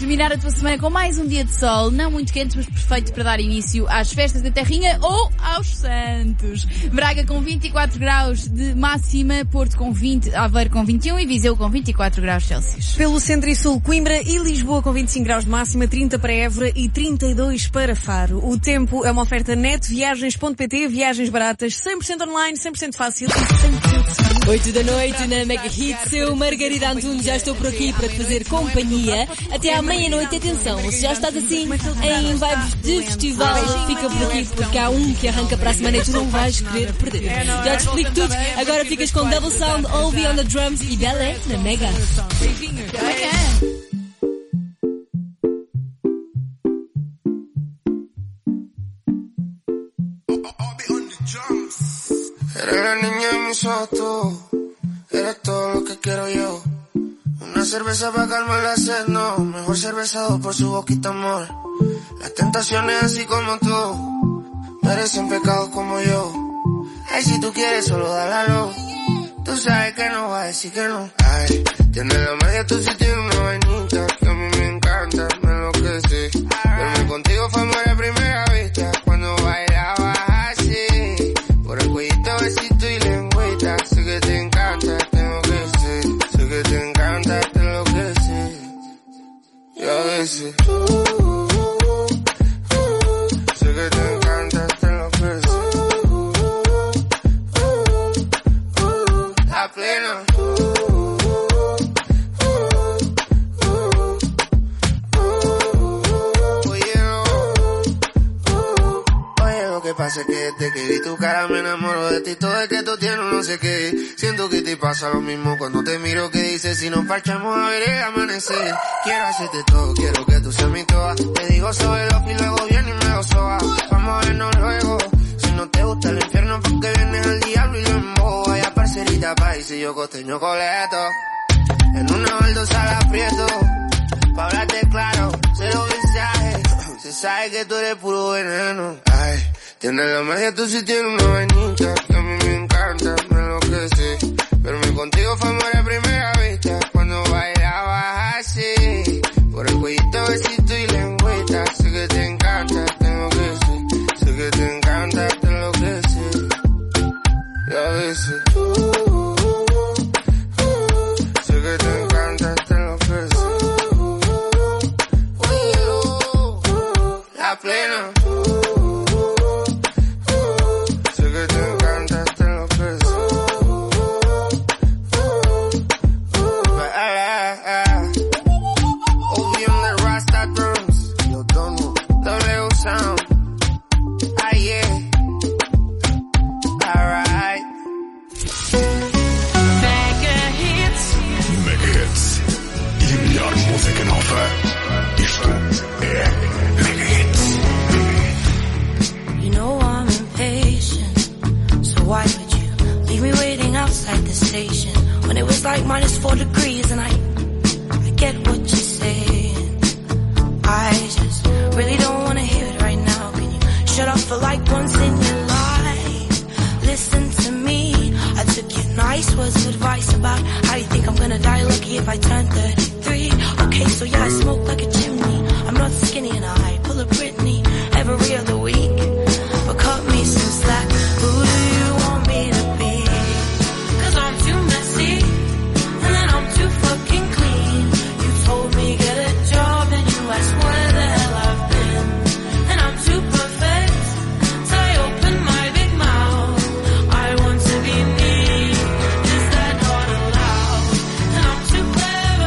terminar a tua semana com mais um dia de sol, não muito quente, mas perfeito para dar início às festas da Terrinha ou aos Santos. Braga com 24 graus de máxima, Porto com 20, Aveiro com 21 e Viseu com 24 graus Celsius. Pelo centro e sul, Coimbra e Lisboa com 25 graus de máxima, 30 para Évora e 32 para Faro. O tempo é uma oferta netviagens.pt, viagens baratas, 100% online, 100% fácil e 100% seguro. 8 da noite na Mega Hits, eu, Margarida Antunes, já estou por aqui para te fazer companhia até à meia-noite. Atenção, se já estás assim em vibes de festival, fica por aqui porque há um que arranca para a semana e tu não vais querer perder. Já te explico tudo, agora ficas com Double Sound, All Beyond the Drums e Belé na Mega. Beijinhos. Eres la niña de mis ojos, tú. Eres todo lo que quiero yo. Una cerveza para calmar la sed, no. Mejor cervezado por su boquita, amor. Las tentaciones así como tú merecen pecados como yo. Ay, si tú quieres solo dale a luz. Tú sabes que no vas a decir que no. Ay, tienes la magia, tú sí tienes una vainita que a mí me encanta, me enloquece. Verme contigo fue amor a primera vista cuando bailabas así. Por el cuellito, besito y lengüita. Sé que te encanta, tengo que ser. Sé que te encanta, te enloquece. Y a veces sé que te encanta, te enloquece. La plena. Pasa que desde que vi tu cara me enamoro de ti. Todo es que tú tienes no sé qué. Siento que te pasa lo mismo cuando te miro. Que dices si nos parchamos a ver el amanecer. Quiero hacerte todo, quiero que tú seas mi toa. Te digo sobre los y luego viene y me lo soba. Vamos a vernos luego. Si no te gusta el infierno porque vienes al diablo y lo embobo. Vaya parcerita país y yo costeño coleto. En una baldosa la aprieto. Pa' hablarte claro, cero mensaje. Se sabe que tú eres puro veneno. Ay, tienes la magia, tú sí tienes una vainita que a mí me encanta, me enloquece. Verme contigo fue amor a primera vista cuando bailabas así. Por el cuellito, besito y lengüita. Sé que te encanta, te enloquece. Sé que te encanta, te enloquece. Y a veces sé que te encanta, te enloquece. La plena. Like -4 degrees and I get what you're saying. I just really don't want to hear it right now. Can you shut up for like once in your life? Listen to me. I took your nice words of advice about how you think I'm gonna die lucky if I turn 33. Okay, so yeah, I smoke like a chimney. I'm not skinny and I pull a Britney every other week. But cut me some slack. Who do you want me to be? 'Cause I'm too messy. Too fucking clean. You told me get a job and you asked where the hell I've been. And I'm too perfect, so I open my big mouth. I want to be me, is that not allowed? And I'm too clever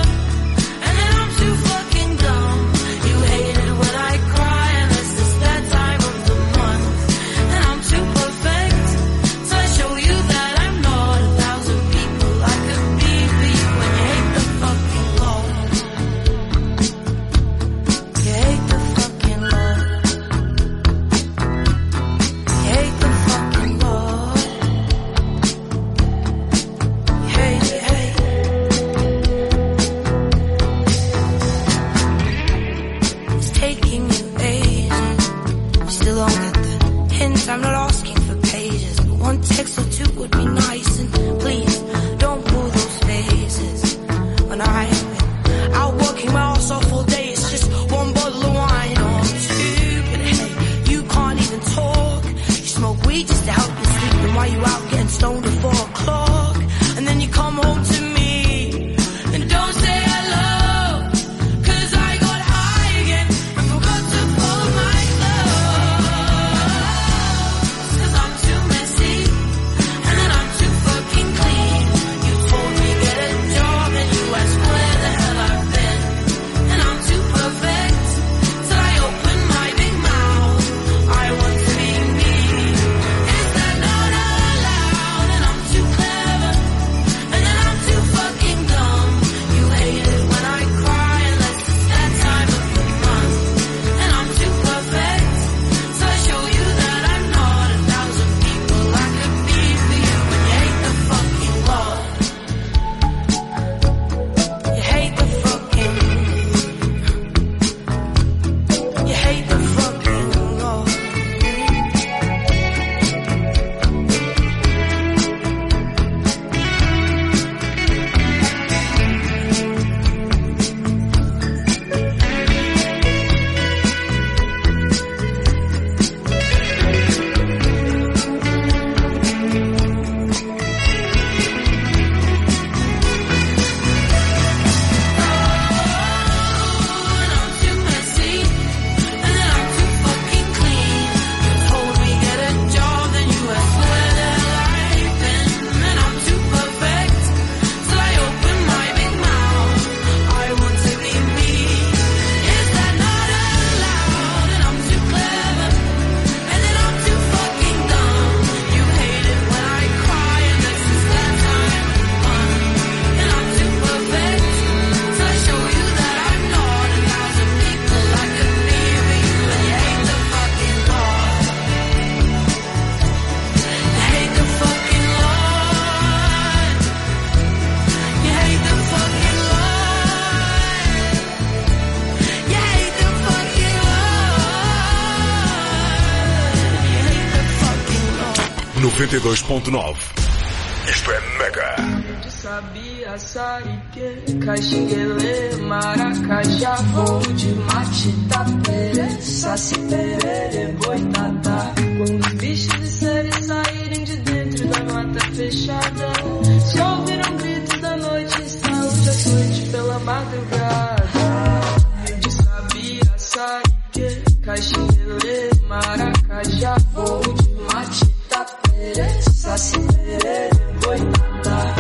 92.9. Isto é Mega. Sabia, Sarique, Caxinguele, Maracajá, voo de mate, tapere, saci, perere, boitatá. Quando os bichos e seres saírem de dentro da mata fechada, se ouviram gritos da noite, saúde açoite pela madrugada. De Sabia, Sarique, Caxinguele, Maracajá, voo de mate, tapere, saci, perere, boitatá.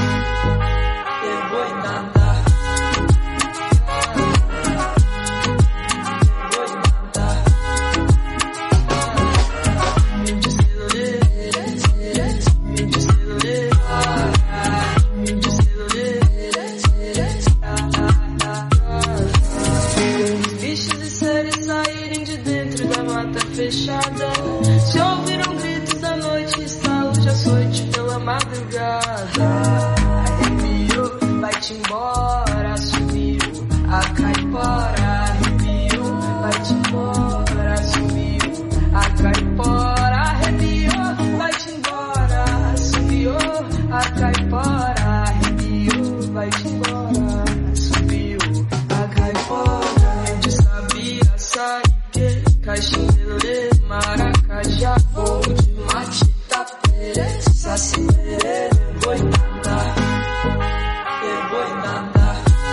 Fechada, se ouviram gritos da noite, estalo de açoite pela madrugada. Arrepiou, vai-te embora, sumiu a caipora. Arrepiou, vai-te embora, sumiu a caipora. Arrepiou, vai-te embora, sumiu a caipora. Arrepiou, vai-te embora, sumiu a caipora. De Sabia, Sarique, Caxinguele, Maracajá, voo de mate, tapere, saci, perere, boitatá, boitatá.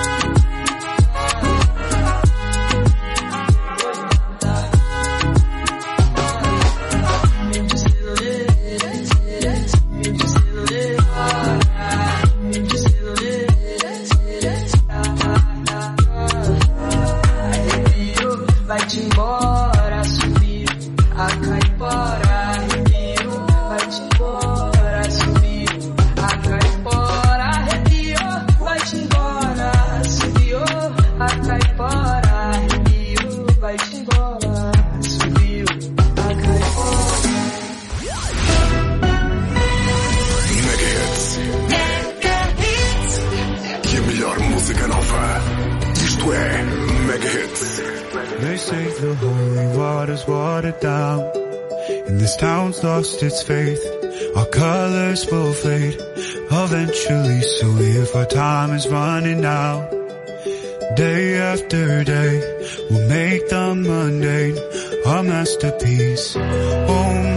Vai-te embora, subiu a caipora. Arrepiou, vai-te embora, subiu a caipora. Arrepiou, vai-te embora, subiu a caipora. Arrepiou, vai-te embora, subiu a caipora. Mega Hits. Que a melhor música nova. Isto é Mega Hits. They say the holy water's watered down, and this town's lost its faith. Our colors will fade eventually, so if our time is running out, day after day, we'll make the mundane our masterpiece. Oh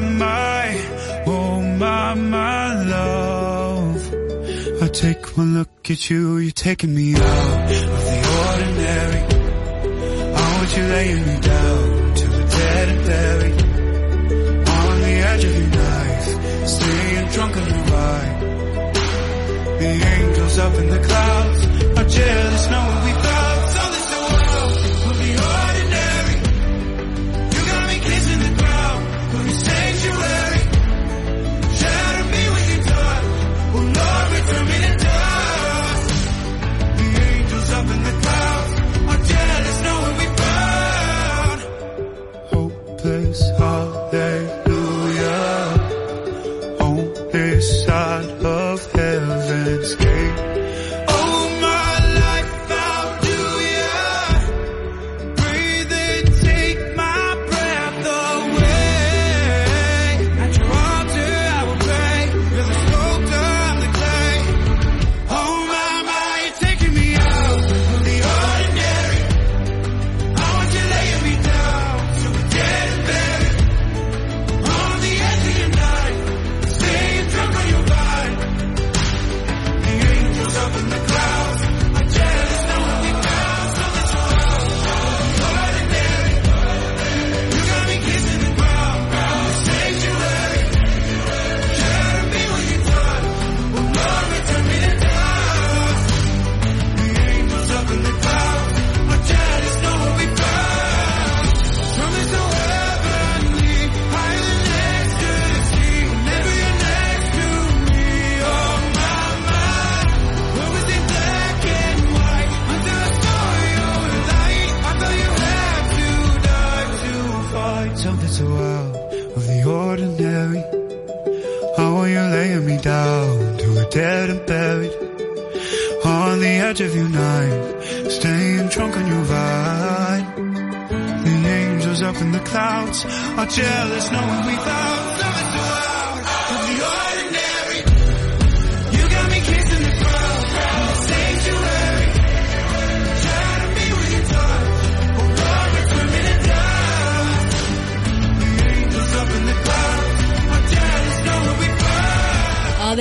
my love, I take one look at you, you're taking me out of the ordinary. You laying me down to a dead and buried on the edge of your knife, staying drunk on your ride. The angels up in the clouds are jealous knowing we found something so wild of the ordinary. You got me kissing the ground from your sanctuary. Shatter me with your touch, oh Lord, return me to dust. The angels up in the clouds are jealous knowing we hallelujah, on this side of heaven's gate. Oh, my life, how do ya breathe and take my breath away? At your altar I will pray, you're the sculptor, I'm the clay. Oh my, you're taking me out of the ordinary. I want you laying me down to a dead and buried on the edge of your night, staying drunk on your ride. The angels up in the clouds are jealous knowing we found something so ordinary. You got me kissing the ground from the sanctuary. Shatter me with your touch, oh Lord, return me to dust. The angels up in the clouds are jealous knowing we found something so heavenly, higher than ecstasy. Whenever you're next to me, oh my, what was in black and white until I saw your light? I thought you had to die to fight something so out of the ordinary. How are you laying me down to a dead and buried on the edge of your knife, staying drunk on your ride. The angels up in the clouds are jealous knowing we found something so out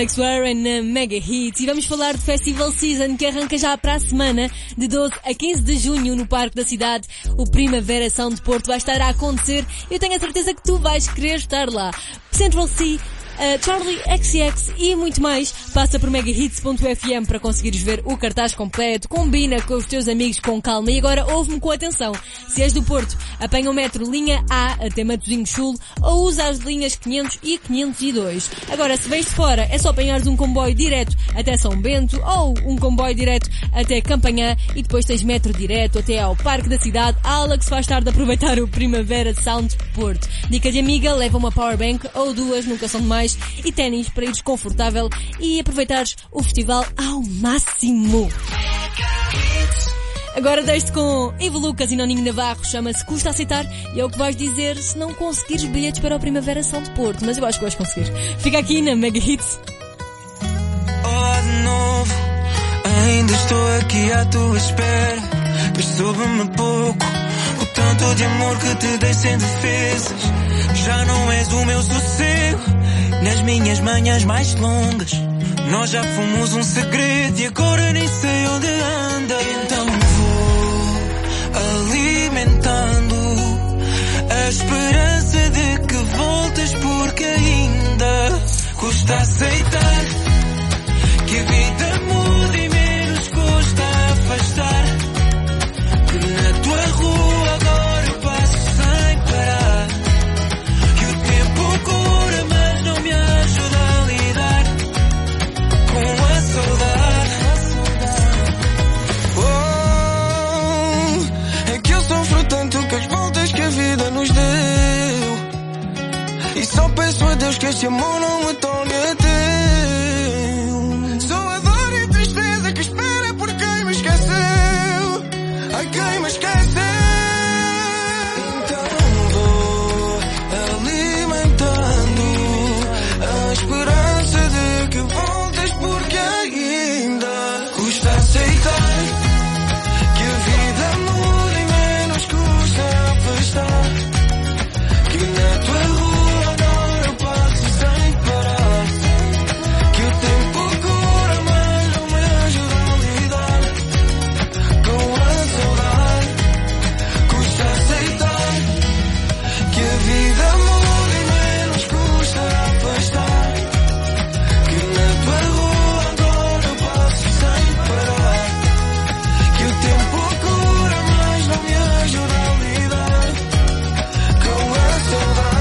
Alex Warren na Mega Hits e vamos falar de Festival Season que arranca já para a semana, de 12 a 15 de junho no Parque da Cidade. O Primavera Sound de Porto vai estar a acontecer e eu tenho a certeza que tu vais querer estar lá. Central C, Charlie XCX e muito mais. Passa por megahits.fm para conseguires ver o cartaz completo, combina com os teus amigos com calma e agora ouve-me com atenção. Se és do Porto, apanha o metro linha A até Matosinhos Sul ou usa as linhas 500 e 502. Agora, se vens de fora, é só apanhares um comboio direto até São Bento ou um comboio direto até Campanhã e depois tens metro direto até ao Parque da Cidade. Alex faz tarde de aproveitar o Primavera Sound Porto. Dica de amiga, leva uma powerbank ou duas, nunca são demais, e ténis para ires confortável e aproveitares o festival ao máximo. Agora deixo-te com Ivo Lucas e Noninho Navarro, chama-se Custa Aceitar e é o que vais dizer se não conseguires bilhetes para o Primavera Sound Porto, mas eu acho que vais conseguir. Fica aqui na Mega Hits. Olá de novo, ainda estou aqui à tua espera, pois soube-me pouco o tanto de amor que te dei sem defesas. Já não és o meu sossego nas minhas manhãs mais longas. Nós já fomos um segredo e agora nem sei onde anda. Então vou alimentando a esperança de que voltes, porque ainda custa aceitar que a vida muda e menos custa afastar. Que na tua rua agora eu passo sem parar. Que o tempo cura, mas não me ajuda a lidar com a saudade. Oh, é que eu sofro tanto com as voltas que a vida nos deu. E só peço a Deus que este amor não me torne teu. Sou a dor e a tristeza que espera por quem me esqueceu. Ai, quem me esqueceu. Então vou alimentando a esperança de que voltes, porque ainda custa aceitar que a vida muda e menos custa afastar. Que na tua rua agora eu passo sem parar. Que o tempo cura, mas não me ajuda a lidar com a saudade. Custa aceitar que a vida muda e menos custa afastar. Que na tua rua agora eu passo sem parar. Que o tempo cura, mas não me ajuda a lidar com a saudade.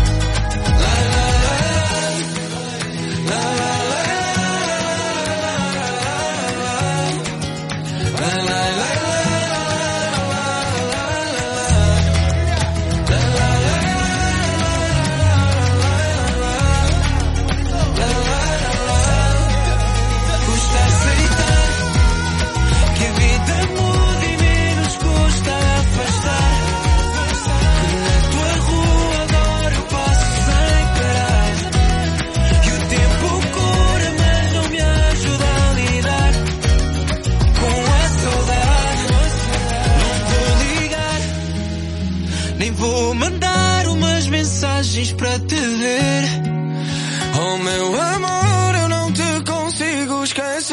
Custa aceitar que a vida muda e menos custa afastar. Que na tua rua agora eu passo sem parar. Que o tempo cura, mas não me ajuda a lidar com a saudade. Não vou ligar, nem vou mandar umas mensagens para te ver. Oh meu amor, eu não te consigo esquecer.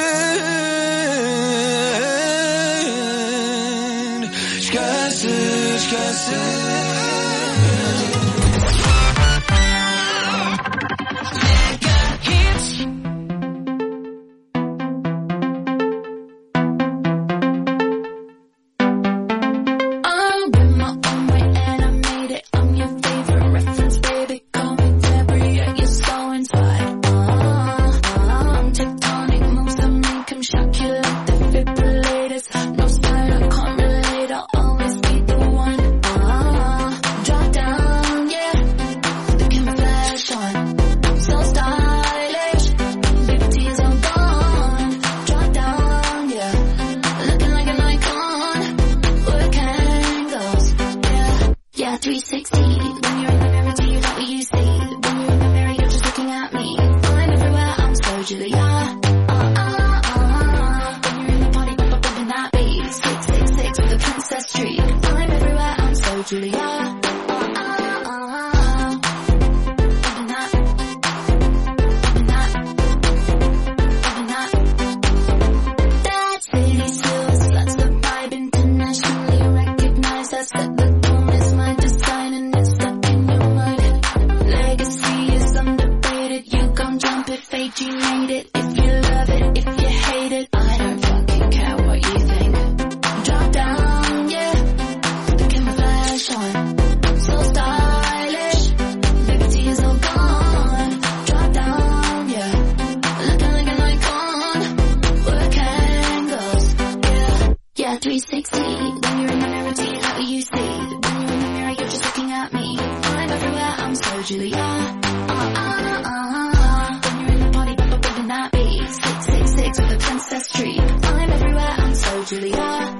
Esquece, esquece. I'm with my own way and I made it. I'm your favorite reference, baby. Call me Deborah, yeah, you're so inside. Tectonic moves that make him shock you like defibrillators. No style, can't relate, I'll always be the one. Drop down, yeah, the camouflage on. So stylish, big tees are gone. Drop down, yeah, looking like an icon. Work angles, yeah, yeah, 360. When you're in the mirror, do you know what you see? When you're in the mirror, you're just looking at me. I'm everywhere, I'm so Julia. When you're in the party, bumping that beat. 666 with a princess streak. I'm everywhere, I'm so Julia. Bumping that, bumping that. set the tone, it's my design and it's stuck in your mind. Legacy is undefeated, you gon' jump it, fate you made it. If you love it, if you hate it, I don't fucking care what you think. Drop down, yeah, the camouflage on, so stylish, liberty is all gone. Drop down, yeah, looking like an icon, work angles, yeah, 360. When you're in the mirror, tell you how you see. When you're in the mirror, you're just looking at me. I'm everywhere, I'm so Julia. When you're in the party, but better not be 666 with a princess tree. I'm everywhere, I'm so Julia.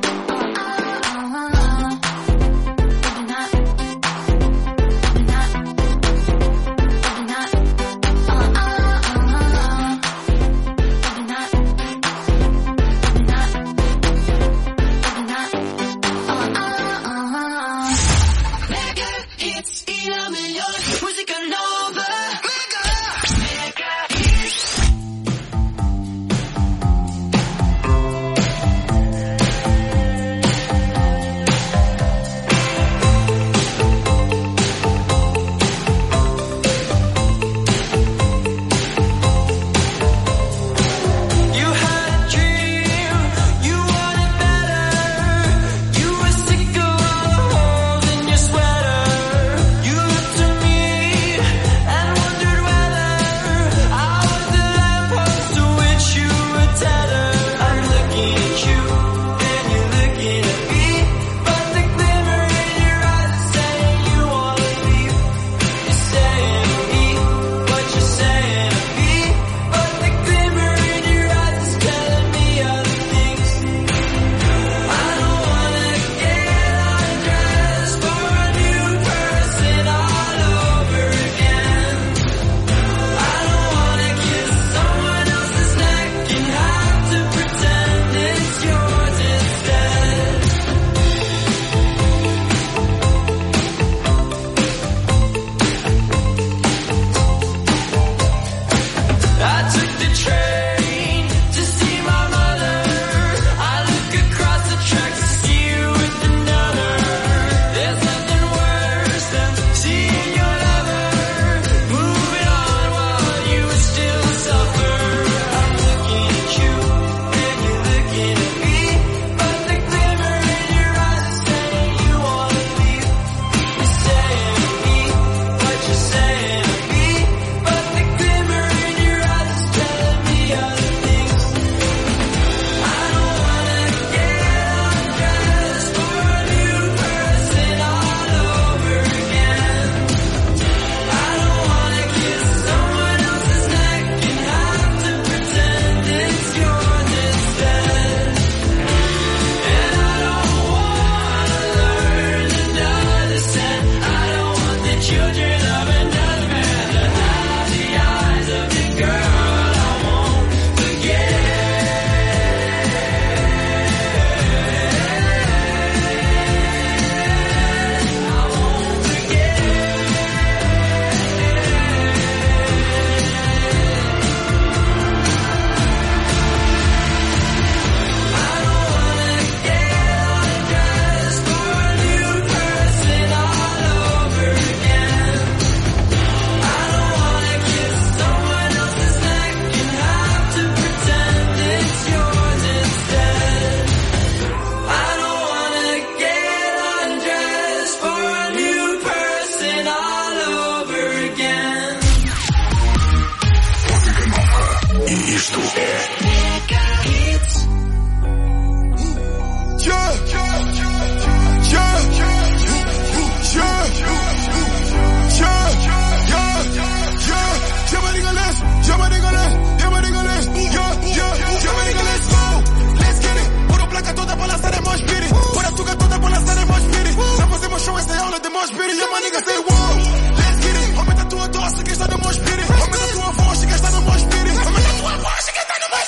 Aumenta tua dose que está no meu espírito. Aumenta tua voz que está no meu espírito. Aumenta tua voz que está no meu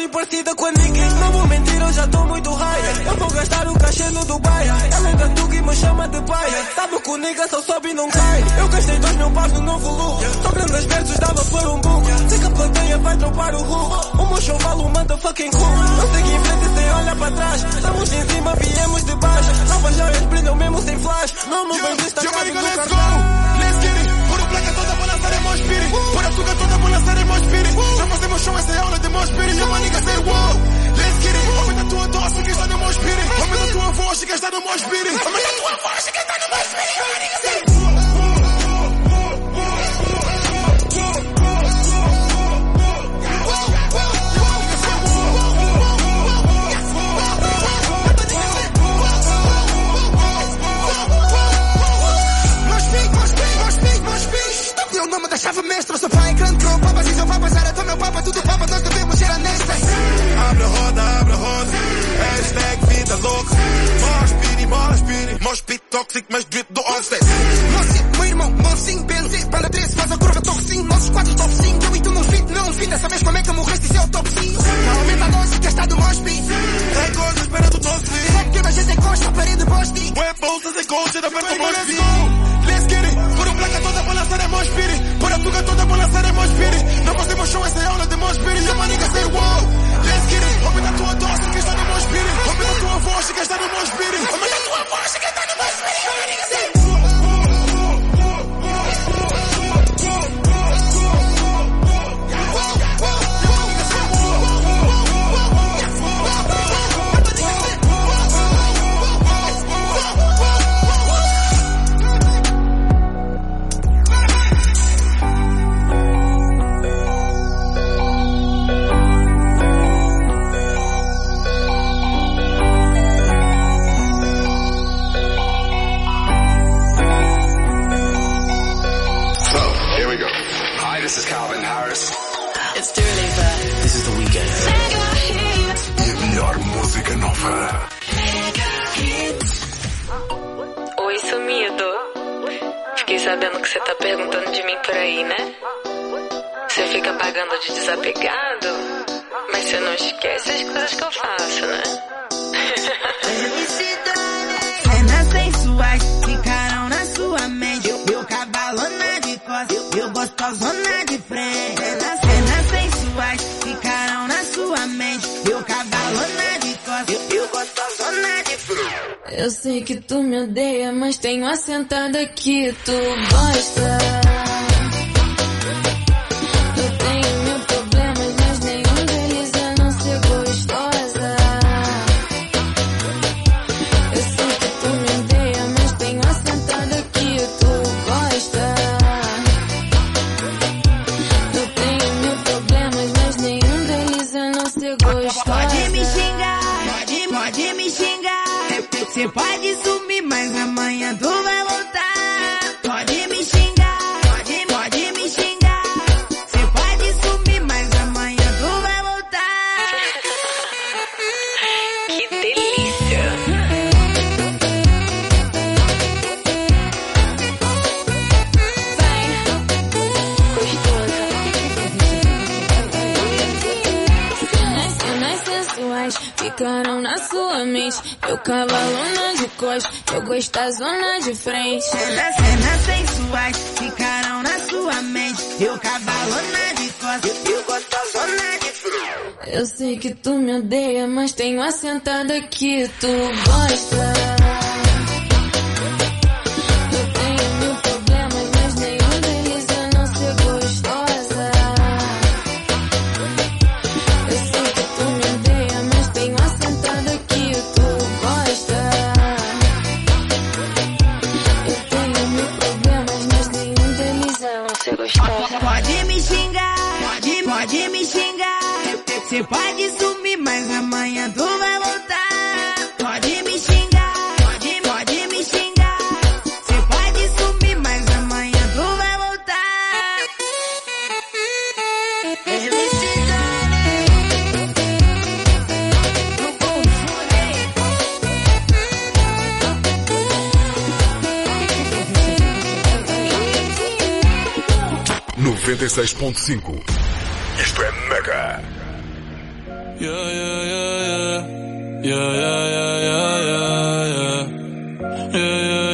bem parecida com a Nicki. Não vou mentir, eu já tô muito high. Eu vou gastar o cachê no Dubai. Ela ainda tu que me chama de pai. Sabe que o nigga só sobe e não cai. Eu gastei 2.000 paus no novo look. Só grandes versos dava por um book. Sei que a plateia vai dropar o hook. O meu show vale um motherfucking cool. Não segui em frente sem olhar para trás. Estamos em cima, viemos de baixo. Novas joias brilham mesmo sem flash. Não me vens destacado do cartão. Let's get it. Por a placa toda, vou lançar em Mosh Pity. Por a tuga toda, vou lançar em Mosh Pity. Já fazemos show, essa é aula de Mosh Pity. Uma nigga say wow. Let's get it. Aumenta a tua dose, que está no Mosh Pity. Aumenta a tua voz, que está no Mosh Pity. Aumenta a tua voz, que está no Mosh Pity. Uma nigga say wow. O nome da chave mestra, seu pai grande pro papas e seu papas era tão meu papa, tudo papa, nós devemos ser honestas. Abre a roda, hashtag vida louca. Mosh pit toxic, mas drip do offset. Mocinho, meu irmão, mocinho, benzinho, para 13, faz a curva toxinho. Nossos quatro top 5, eu e tu nos 20, não 20, sabes como é que eu morreste, isso é o top 5. Aumenta a dose que está do Mosh pit. Tem coisas, espera do nosso fim. Sabe que a gente encosta a parede bosti. Web bolsas e coaches, da frente do Mosh pit. Let's get it. Por a placa toda, vou lançar em Mosh Pity. Por a tuga toda, vou lançar em Mosh Pity. Não fazemos show, essa é aula de Mosh Pity. Uma nigga say wow. Let's get it. Aumenta a tua dose, que está no Mosh Pity. Aumenta a tua voz, que está no Mosh Pity. Aumenta a tua voz, que está no Mosh Pity. Uma nigga say wow. This is Calvin Harris. It's Dua Lipa. This is The Weeknd. E a melhor música nova. Oi, sumido. Fiquei sabendo que você tá perguntando de mim por aí, né? Você fica pagando de desapegado, mas você não esquece as coisas que eu faço, né? Cenas sensuais ficaram na sua mente. Eu cavalona de costas, eu gostosona de frente. Cenas sensuais ficaram na sua mente. Eu cavalona de costas, eu gostosona de frente. Eu sei que tu me odeia, mas tenho assentada que tu gosta. Eu tenho mil problemas, mas nenhum deles é não ser gostosa. Eu sei que tu me odeia, mas tenho assentada que tu gosta. Eu tenho mil problemas, mas nenhum deles é não ser gostosa. Pode me xingar, pode me xingar. Você pode sumir, mas amanhã tu vai voltar. Pode me xingar, pode me xingar. Você pode sumir, mas amanhã tu vai voltar. Que delícia! Vai, gostosa. Cenas sensuais ficaram na sua mente. Eu cavalona de costas, eu gostosona de frente. Cenas sensuais ficaram na sua mente. Eu cavalona de costas, eu gostosona de frente. Eu sei que tu me odeia, mas tenho assentada que tu gosta. Eu tenho mil problemas, mas nenhum deles é não ser gostosa. Eu sei que tu me odeia, mas tenho assentada que tu gosta. Eu tenho mil problemas, mas nenhum deles é não ser gostosa. Pode me xingar, pode me xingar. Você pode sumir, mas amanhã tu vai voltar. Pode me xingar, pode me xingar. Você pode sumir, mas amanhã tu vai voltar. Felicidade. Não confunde. 96.5. Isto é Mega. Yeah, yeah, yeah, yeah. Yeah, yeah, yeah, yeah, yeah, yeah. Yeah, yeah,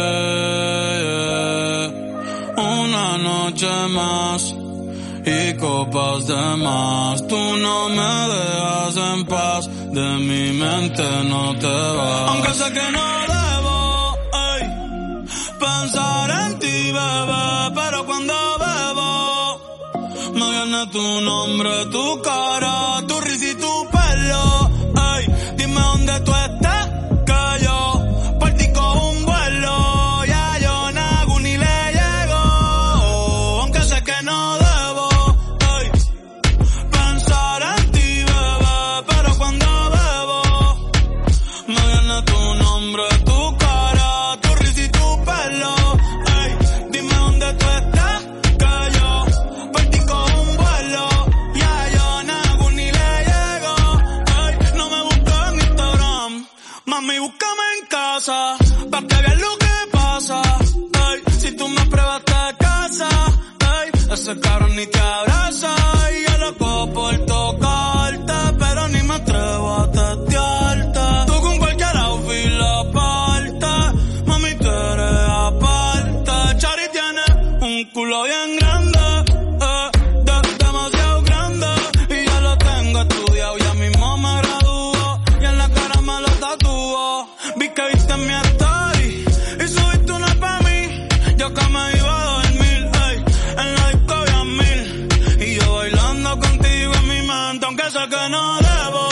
yeah, yeah. Una noche más y copas de más. Tú no me dejas en paz, de mi mente no te vas. Aunque sé que no debo, ey, pensar en ti, bebé, pero cuando bebo me viene tu nombre, tu cara, tu risa y tu pelo. Ey, dime dónde tú estás, que yo por ti cojo un vuelo. Ya yo nago ni le llego, aunque sé que no debo, ey, pensar en ti, bebé, pero cuando bebo me viene tu nombre, tu cara, tu risa y tu pelo. Ey, dime dónde tú estás, que yo por ti cojo un vuelo. Ya yo nago ni le llego. Ey, no me busques en Instagram, mami, búscame en casa, pa' que veas lo que pasa. Ey, si tú me pruebas te casa, ey, ese cabrón ni te abraza. Y yo loco por tocarte, pero ni me atrevo a testearte. Tú con cualquier outfit aparte, mami, tú eres aparte. Chari tiene un culo bien grande, demasiado grande, y ya lo tengo estudiado, ya mismo me graduó, y en la cara me lo tatúo. Vi que viste mi story y subiste una pa' mí, yo que me iba a dormir, ey, en la disco había 1000, y yo bailando contigo en mi mente, aunque sé que no debo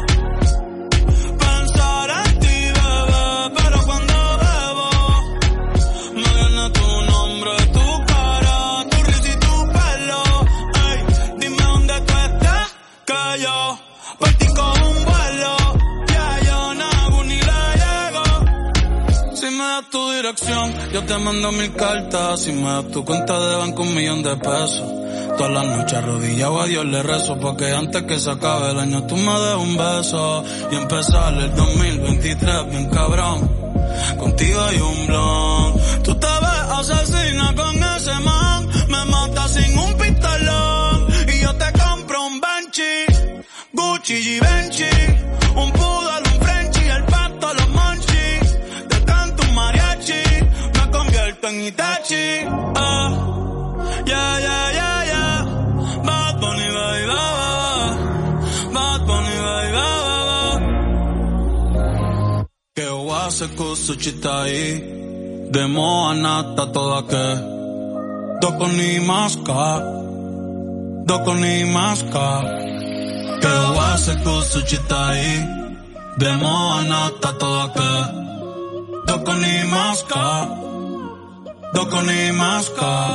pensar en ti, bebé, pero cuando bebo me viene tu nombre, tu cara, tu risa y tu pelo. Ey, dime dónde tú estás, que yo por ti cojo un vuelo. Ya yo nago ni le llego. Si me das tu dirección, yo te mando 1000 cartas. Si me das tu cuenta de banco, 1,000,000 de pesos. Todas las noches arrodillado a Dios le rezo, porque antes que se acabe el año tú me des un beso y empezar el 2023 bien cabrón. Contigo hay un blon. Tú te ves asesina con ese man, me matas sin un pistolón. Y yo te compro un Banshee, Gucci y Benchi, un poodle, un Frenchie, el pato, los monchis. Te canto un mariachi, me convierto en Itachi. Yeah, yeah, yeah, yeah. Bad Bunny, baby, Bad Bunny, baby. Que wase kusuchitai, demo anata toda que. Doko ni maska, doko ni maska. Que wase kusuchitai, demo anata toda que. Doko ni maska, doko ni maska.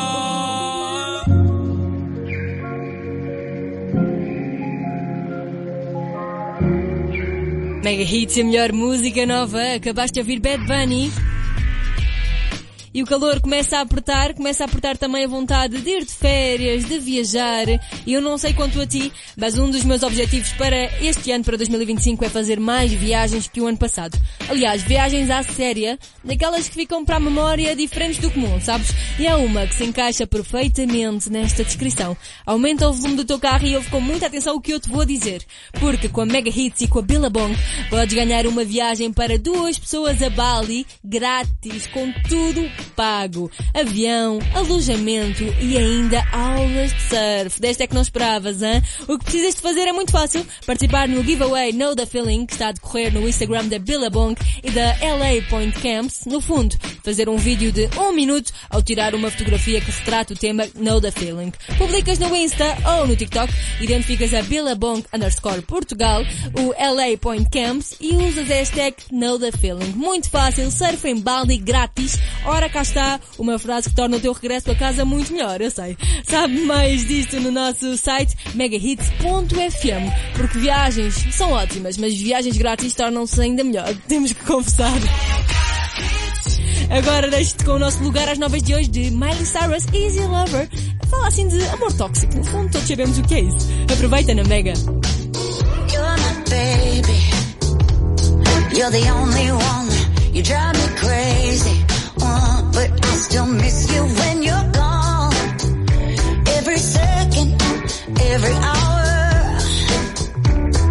Mega Hits, a melhor música nova. Acabaste de ouvir Bad Bunny. E o calor começa a apertar também a vontade de ir de férias, de viajar. E eu não sei quanto a ti, mas um dos meus objetivos para este ano, para 2025, é fazer mais viagens que o ano passado. Aliás, viagens à séria, daquelas que ficam para a memória diferentes do comum, sabes? E há uma que se encaixa perfeitamente nesta descrição. Aumenta o volume do teu carro e ouve com muita atenção o que eu te vou dizer. Porque com a Mega Hits e com a Billabong podes ganhar uma viagem para 2 pessoas a Bali, grátis, com tudo pago. Avião, alojamento e ainda aulas de surf. Desta é que não esperavas, hein? O que precisas de fazer é muito fácil. Participar no giveaway Know the Feeling, que está a decorrer no Instagram da Billabong e da LA Point Camps. No fundo, fazer um vídeo de 1 minuto ao tirar uma fotografia que retrata o tema Know the Feeling. Publicas no Insta ou no TikTok, identificas a Billabong_Portugal, o LA Point Camps e usas a hashtag Know the Feeling. Muito fácil, surf em Bali grátis. Ora, cá está uma frase que torna o teu regresso a casa muito melhor, eu sei. Sabe mais disto no nosso site megahits.fm, porque viagens são ótimas, mas viagens grátis tornam-se ainda melhor, temos que confessar. Agora deixo-te com o nosso lugar às 9 de hoje de Miley Cyrus, Easy Lover. Fala assim de amor tóxico, no fundo todos sabemos o que é isso. Aproveita na Mega. You're my baby, you're the only one, you drive me crazy, but I still miss you when you're gone, every second, every hour,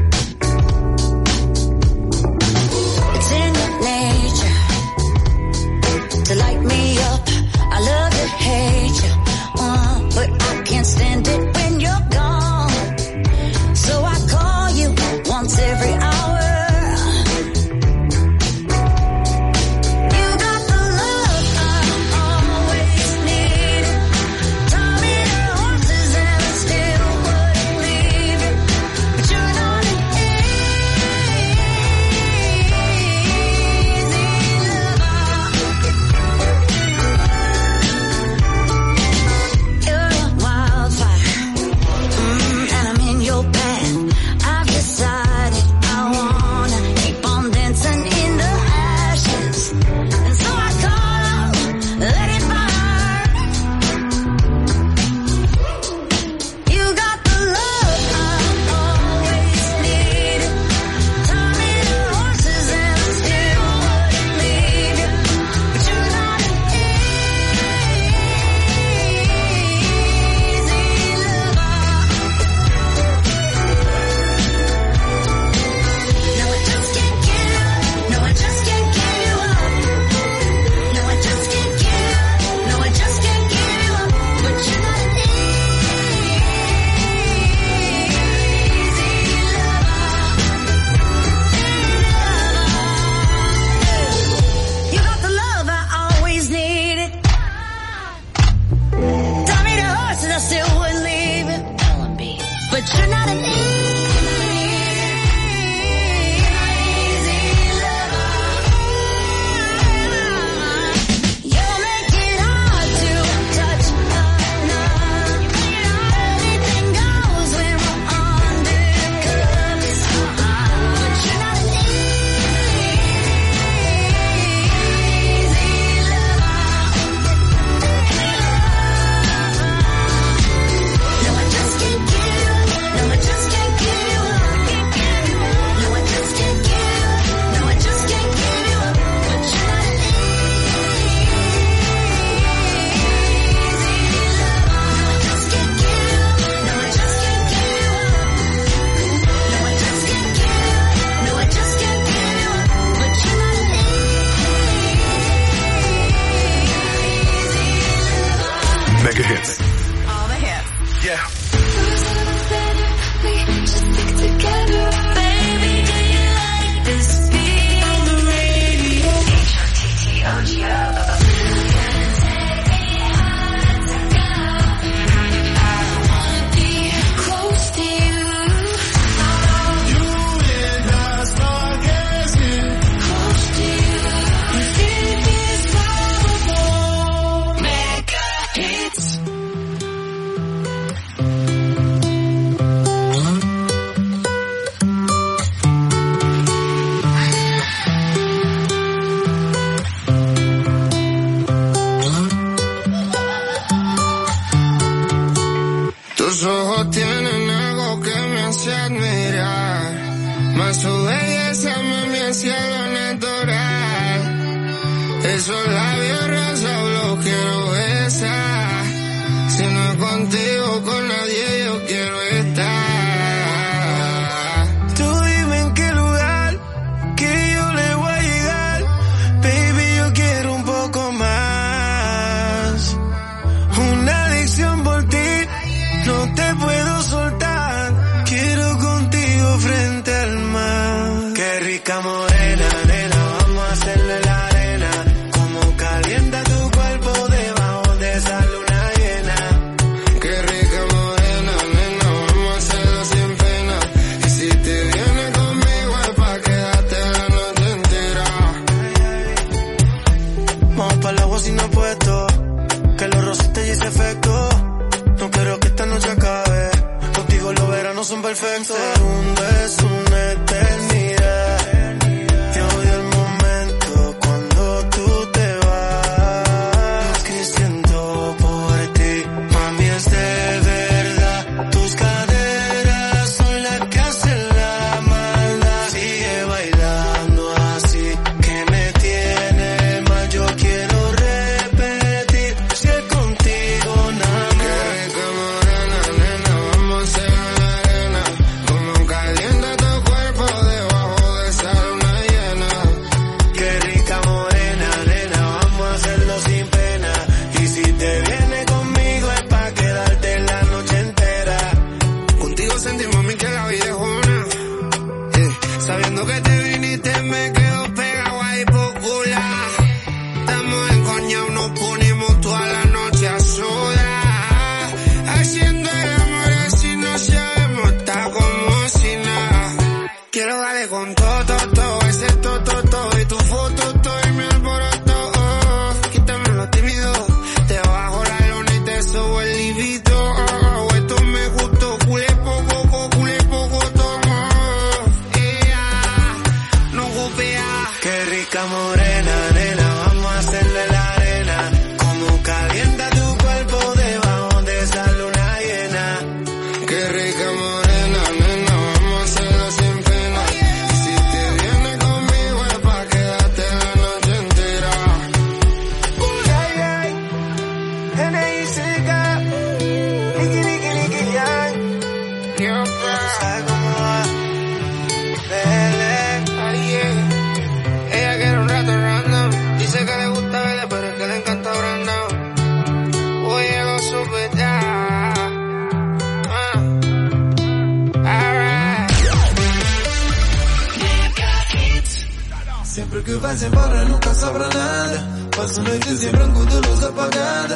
Mega Hits. All the hits. Yeah. Tus ojos tienen algo que me hace admirar, más tu belleza me hace lo natural. Esos labios rosas los quiero besar, si no es contigo con nadie yo quiero estar. Tú dime en qué lugar que yo le voy a llegar, baby yo quiero un poco más, una adicción por ti. No te puedo soltar, quiero contigo frente al mar. Qué rica morena, nena, vamos a hacerle la arena. Como calienta tu cuerpo debajo de esa luna llena. Qué rica morena, nena, vamos a hacerlo sin pena. Y si te vienes conmigo es pa' quedarte la noche entera. Vamos para el agua sin apuesto, que los rosas te hice efecto. No quiero que esta noche acabe, contigo los veranos son perfectos. Segundo es una eternidad, yo odio el momento cuando tú te vas. Lo que siento por ti, mami, es de verdad. Tus caderas son las que hacen la maldad. Sigue bailando así, que me tiene mal, yo quiero repetir. Si es contigo nada más. Sabiendo que te viniste me quedo pegado ahí por cular. Estamos encoñados, nos ponemos toda la noche a sudar, haciendo el amor así no sabemos, está como si nada. Quiero darle con todo, ese todo y tu foto, todo y mi alboroto. Quítame lo tímido, te bajo la lona y te subo el libido. Esto me gustó, culé poco todo. Qué rica morena, nena, vamos a hacerle la arena. Como calienta tu cuerpo debajo de esa luna llena. Qué rica morena, nena, vamos a hacerlo sin pena. Y si te vienes conmigo es pa' quedarte la noche entera. Ay, ay, N.I.C.K. Niki, yang. ¿Sabes cómo va? Ella quiere un rato random, dice que le gusta verle, pero es que le encanta Brandon. Oye, lo supe ya. Alright. Sempre que vais embora nunca sobra nada. Passo noites em branco de luz apagada.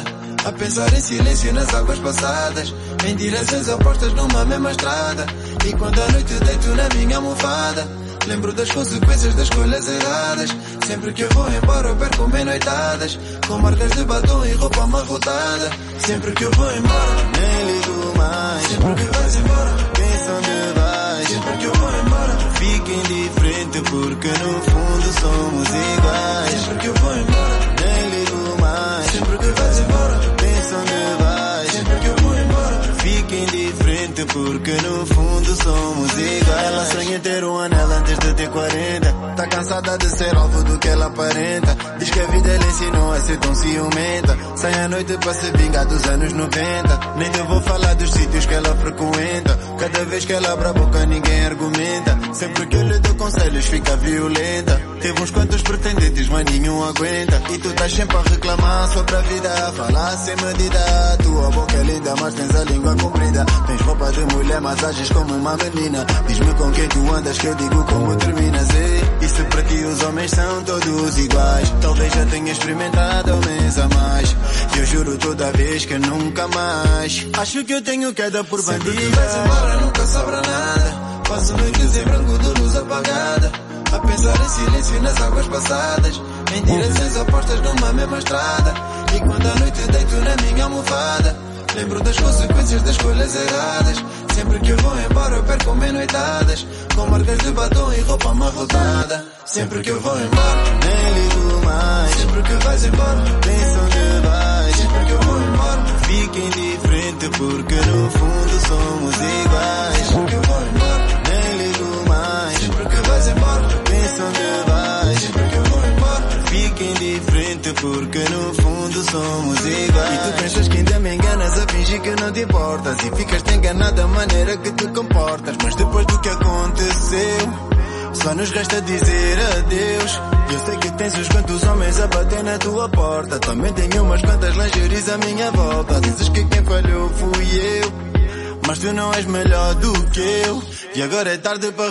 A pensar em silêncio nas águas passadas, em direções opostas numa mesma estrada. E quando à noite deito na minha almofada, lembro das consequências das escolhas erradas. Sempre que eu vou embora eu perco bem noitadas, com marcas de batom e roupa amarrotada. Sempre que eu vou embora, nem ligo mais. Sempre que vais embora, penso onde vais. Sempre que eu vou embora, fico indiferente porque no fundo somos iguais. Sempre que eu vou embora, nem ligo mais. Sempre que vais embora, penso onde vais. Sempre que eu vou embora, fico indiferente porque no fundo somos iguais. Ela sonha ter um anel antes de ter 40. Tá cansada de ser alvo do que ela aparenta. Diz que a vida lhe ensinou a ser tão ciumenta. Sai à noite para se vingar dos anos 90. Nem te vou falar dos sítios que ela frequenta. Cada vez que ela abre a boca ninguém argumenta. Sempre que eu lhe dou conselhos fica violenta. Teve uns quantos pretendentes mas nenhum aguenta. E tu estás sempre a reclamar sobre a vida, a falar sem medida. Tua boca é linda mas tens a língua comprida. Tens roupa de mulher mas ages como uma menina. Diz-me com quem tu andas que eu digo como terminas. E se para ti os homens são todos iguais, talvez já tenha experimentado um mês a mais. Eu juro toda vez que nunca mais. Acho que eu tenho queda por bandida. Sempre que vais embora nunca sobra nada. Passo noites em branco de luz apagada, a pensar em silêncio nas águas passadas, em direções opostas numa mesma estrada. E quando à noite deito na minha almofada, lembro das consequências das escolhas erradas. Sempre que eu vou embora eu perco bem noitadas, com marcas de batom e roupa amarrotada. Sempre que eu vou embora, nem ligo mais. Sempre que vais embora, penso onde vais. Sempre que eu vou embora, fico indiferente porque no fundo somos iguais. Sempre que eu vou embora, nem ligo mais. Sempre que vais embora, penso onde vais. Sempre que eu vou embora, fico indiferente porque no fundo somos iguais. E tu pensas que ainda me enganas a fingir que não te importas, e ficas-te enganado da maneira que te comportas. Mas depois do que aconteceu, só nos resta dizer adeus. Eu sei que tens uns quantos homens a bater na tua porta, também tenho umas quantas lingeries à minha volta. Dizes que quem falhou fui eu, mas tu não és melhor do que eu. E agora é tarde para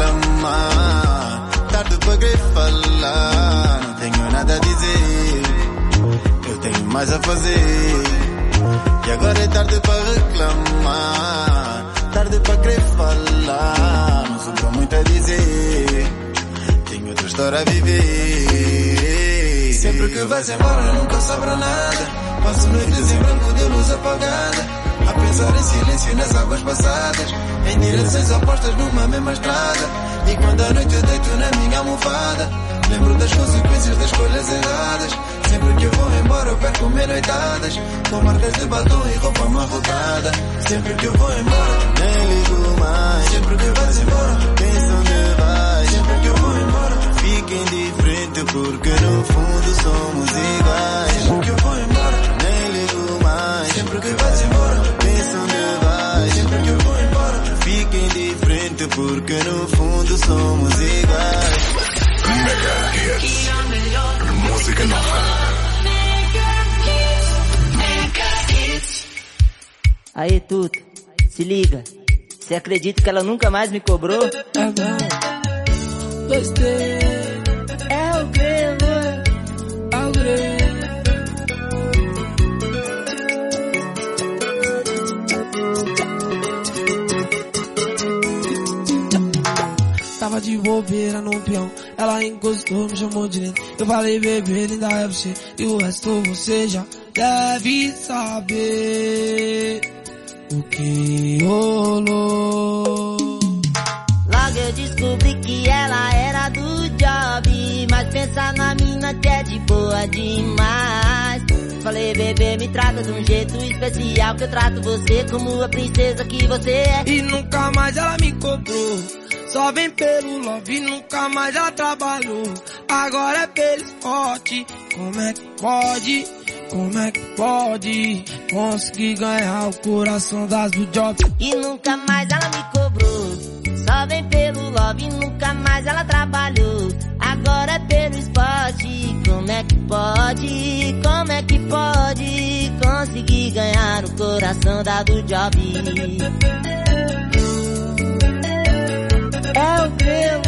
reclamar, tarde para querer falar. Não tenho nada a dizer, eu tenho mais a fazer. E agora é tarde para reclamar, tarde para querer falar. Não sobra muito a dizer, tenho outra história a viver. Sempre que vais embora nunca sobra nada. Passo noites em branco de luz apagada, a pensar em silêncio nas águas passadas, em direções opostas numa mesma estrada. E quando à noite deito na minha almofada, lembro das consequências das escolhas erradas. Sempre que eu vou embora eu perco bem noitadas, com marcas de batom e roupa amarrotada. Sempre que eu vou embora, nem ligo mais. Sempre que vais embora, penso onde vais. Sempre que eu vou embora, fico indiferente porque no fundo somos iguais. Sempre que eu vou embora, nem ligo mais. Sempre que vais embora, penso onde vais. Sempre que eu vou embora, fico indiferente porque no fundo somos iguais. Mega Hits, música nova. Aí, Tuto, se liga. Você acredita que ela nunca mais me cobrou? Gostei. É o Grêmio. É o Grêmio. Tava de bobeira no peão, ela encostou, me chamou de lindo. Eu falei, bebê, linda é você, e o resto você já deve saber o que rolou. Logo eu descobri que ela era do job, mas pensa na mina que é de boa demais. Falei, bebê, me trata de um jeito especial, que eu trato você como a princesa que você é. E nunca mais ela me cobrou, só vem pelo love, nunca mais ela trabalhou. Agora é pelo esporte, como é que pode? Como é que pode conseguir ganhar o coração das do job? E nunca mais ela me cobrou, só vem pelo love, nunca mais ela trabalhou. Agora é pelo esporte, como é que pode? Como é que pode conseguir ganhar o coração da do job? É o Grêmio.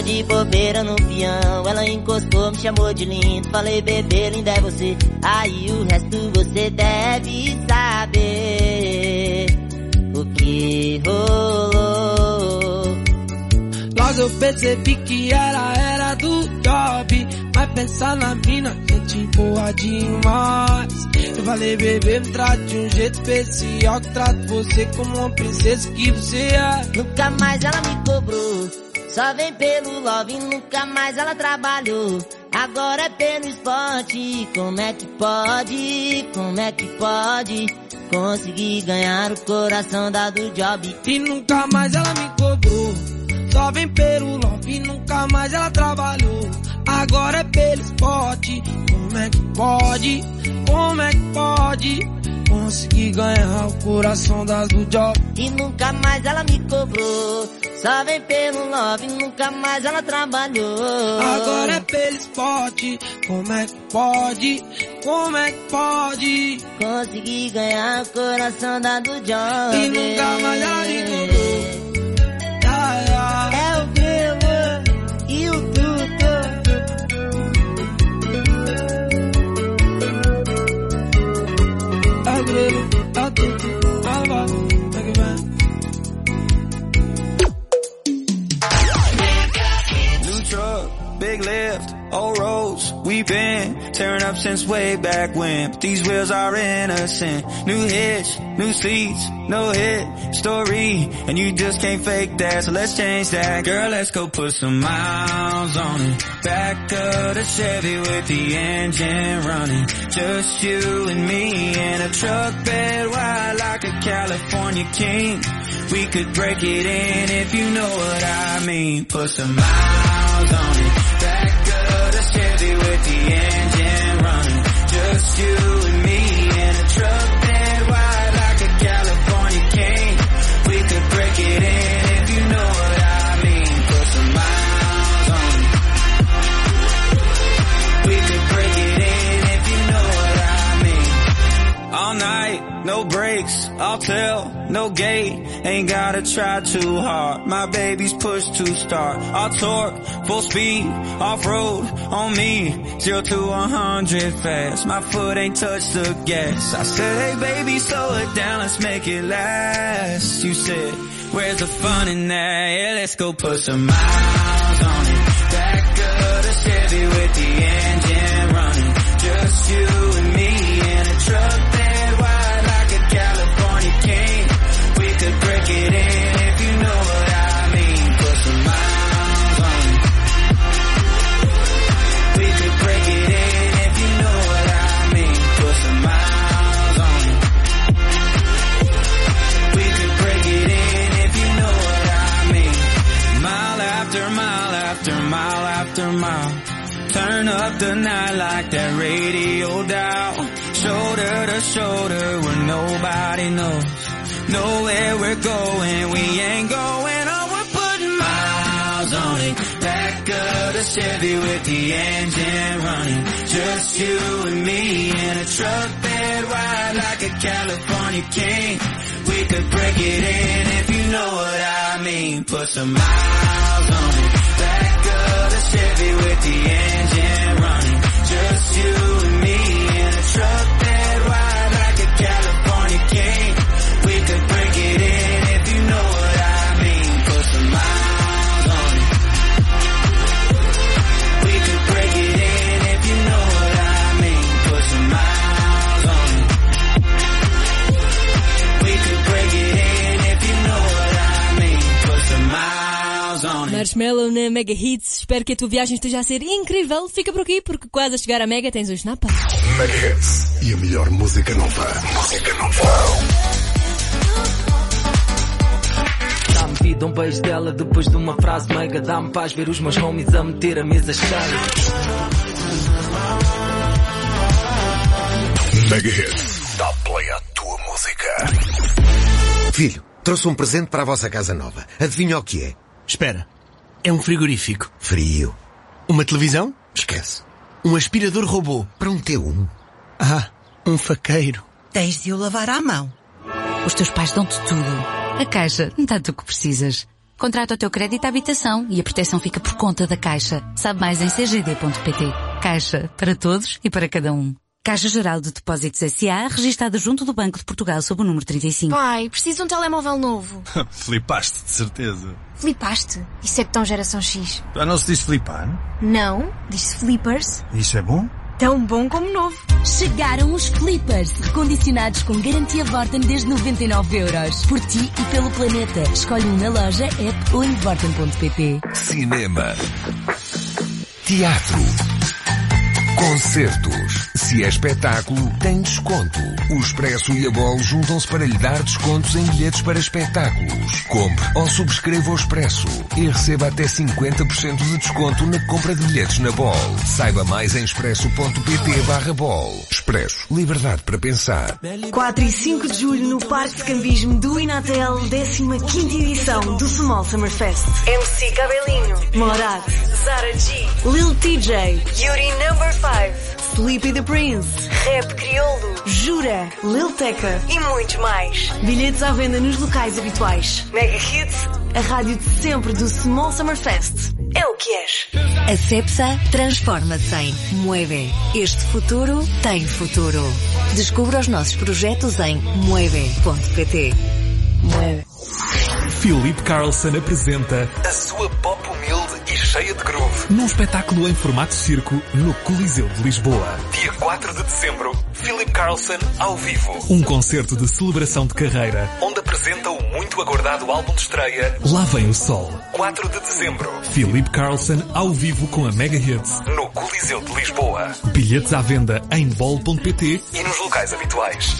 tava de bobeira no peão. Ela encostou, me chamou de lindo. Falei, bebê, linda é você. Aí o resto você deve saber o que rolou. Logo eu percebi que era do job. Mas pensar na mina, gente boa demais. Eu falei, bebê, me trate de um jeito especial. Que trato você como uma princesa que você é. Nunca mais ela me cobrou, só vem pelo love. Nunca mais ela trabalhou, agora é pelo esporte. Como é que pode, como é que pode conseguir ganhar o coração da do job? E nunca mais ela me cobrou, só vem pelo love. Nunca mais ela trabalhou, agora é pelo esporte. Como é que pode, como é que pode conseguir ganhar o coração das do job? E nunca mais ela me cobrou, só vem pelo love. Nunca mais ela trabalhou, agora é pelo esporte. Como é que pode, como é que pode conseguir ganhar o coração da do job? E nunca mais ela me cobrou. É o Grilo e o Dudu. É o Grilo, é o Dudu, New truck, big lift, old roads. We've been tearing up since way back when. But these wheels are innocent. New hitch, new seats, no hit story. And you just can't fake that, so let's change that. Girl, let's go put some miles on it. Back of the Chevy with the engine running. Just you and me in a truck bed wide like a California king. We could break it in if you know what I mean. Put some miles on it. Back of the Chevy with the engine running. Just you and me in a truck bed wide like a California king. We could break it in if you know what I mean. Put some miles on it. We could break it in if you know what I mean. All night, no brakes, I'll tell, no gate. Ain't gotta try too hard, my baby's push to start. I'll torque, full speed, off-road, on me. 0 to 100 fast, my foot ain't touched the gas. I said, hey baby, slow it down, let's make it last. You said, where's the fun in that? Yeah, let's go put some miles on it. Back of the Chevy with the engine running. Just you and me in a truck bed wide like a California king. We could break it in if you know what I mean. Put some miles on it. We could break it in if you know what I mean. Put some miles on it. We could break it in if you know what I mean. Mile after mile after mile after mile. Turn up the night like that radio dial. Shoulder to shoulder where nobody knows. Know where we're going, we ain't going on. We're putting miles on it. Back of the Chevy with the engine running. Just you and me in a truck bed wide like a California king. We could break it in if you know what I mean. Put some miles on it. Back of the Chevy with the engine running. Just you and me in a truck bed wide like a California king. We could break it in if you know what I mean. Put some miles on it. We could break it in if you know what I mean. Put some miles on it. We could break it in if you know what I mean. Put some miles on it. Marshmello na Mega Hits. Espero que a tua viagem esteja a ser incrível. Fica por aqui porque quase a chegar à Mega tens o Snap. Mega Hits e a melhor música nova. Música nova. Dá-me vida um beijo dela depois de uma frase mega. Dá-me paz ver os meus homies a meter a mesa cheia. Mega Hits. Dá play à tua música. Filho, trouxe um presente para a vossa casa nova. Adivinha o que é? Espera. É um frigorífico. Frio. Uma televisão? Esquece. Um aspirador robô. Para um T1. Ah, um faqueiro. Tens de o lavar à mão. Os teus pais dão-te tudo. A caixa dá-te o que precisas. Contrata o teu crédito à habitação e a proteção fica por conta da Caixa. Sabe mais em cgd.pt. Caixa, para todos e para cada um. Caixa Geral de Depósitos S.A., registada junto do Banco de Portugal sob o número 35. Pai, preciso de um telemóvel novo. Flipaste, de certeza. Flipaste? Isso é que tão geração X. Já não se diz flipar? Não, diz-se flippers. Isso é bom? Tão bom como novo. Chegaram os Flippers, recondicionados com garantia Vorten desde 99€. Por ti e pelo planeta. Escolhe um na loja, app ou em vorten.pt. Cinema. Teatro. Concertos. Se é espetáculo, tem desconto. O Expresso e a Bol juntam-se para lhe dar descontos em bilhetes para espetáculos. Compre ou subscreva o Expresso e receba até 50% de desconto na compra de bilhetes na Bol. Saiba mais em expresso.pt/Bol. Expresso. Liberdade para pensar. 4 e 5 de julho no Parque de Cambismo do Inatel, 15ª edição do Small Summer Fest. MC Cabelinho, Morad, Zara G, Lil TJ, Yuri Number 5, Sleepy the Prince, Rap Criolo, Jura, Lil Tecca e muitos mais. Bilhetes à venda nos locais habituais. Mega Hits, a rádio de sempre do Small Summer Fest. É o que és. A Cepsa transforma-se em Mueve. Este futuro tem futuro. Descubra os nossos projetos em mueve.pt. Mueve. Philip Carlson apresenta a sua pop humilde e cheia de groove num espetáculo em formato circo no Coliseu de Lisboa. Dia 4 de dezembro, Philip Carlson ao vivo. Um concerto de celebração de carreira, onde apresenta o muito aguardado álbum de estreia Lá Vem o Sol. 4 de dezembro. Philip Carlson ao vivo com a Mega Hits no Coliseu de Lisboa. Bilhetes à venda em bol.pt e nos locais habituais.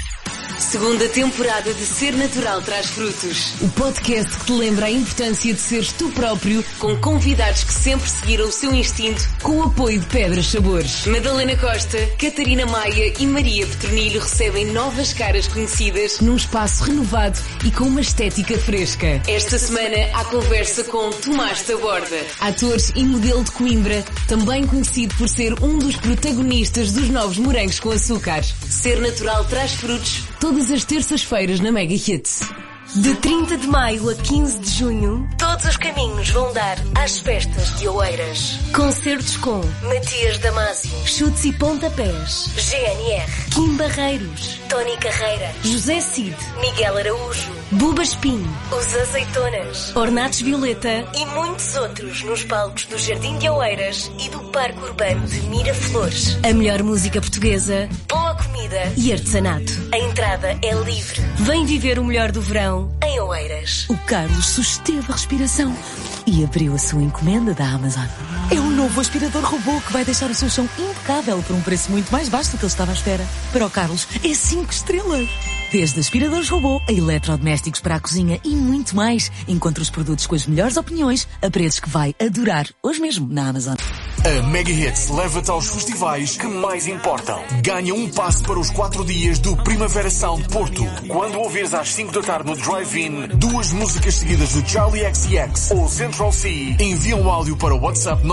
Segunda temporada de Ser Natural Traz Frutos. O podcast que te lembra a importância de seres tu próprio, com convidados que sempre seguiram o seu instinto, com o apoio de Pedras Sabores. Madalena Costa, Catarina Maia e Maria Petronilho recebem novas caras conhecidas num espaço renovado e com uma estética fresca. Esta semana há conversa com Tomás Taborda, ator e modelo de Coimbra, também conhecido por ser um dos protagonistas dos novos morangos com açúcar. Ser Natural Traz Frutos, todas as terças-feiras na Mega Hits. De 30 de maio a 15 de junho, todos os caminhos vão dar às festas de Oeiras. Concertos com Matias Damasio, Chutes e Pontapés, GNR, Kim Barreiros, Tony Carreira, José Cid, Miguel Araújo, Buba Espinho, Os Azeitonas, Ornatos Violeta e muitos outros nos palcos do Jardim de Oeiras e do Parque Urbano de Miraflores. A melhor música portuguesa, boa comida e artesanato. A entrada é livre. Vem viver o melhor do verão em Oeiras. O Carlos susteve a respiração e abriu a sua encomenda da Amazon. É um novo aspirador robô que vai deixar o seu chão impecável por um preço muito mais baixo do que ele estava à espera. Para o Carlos, é 5 estrelas. Desde aspiradores robô a eletrodomésticos para a cozinha e muito mais. Encontre os produtos com as melhores opiniões a preços que vai adorar hoje mesmo na Amazon. A Mega Hits leva-te aos festivais que mais importam. Ganha um passe para os 4 dias do Primavera Sound Porto. Quando ouvires às 5 da tarde no Drive-In 2 músicas seguidas do Charlie XCX ou Central C, envia um áudio para o WhatsApp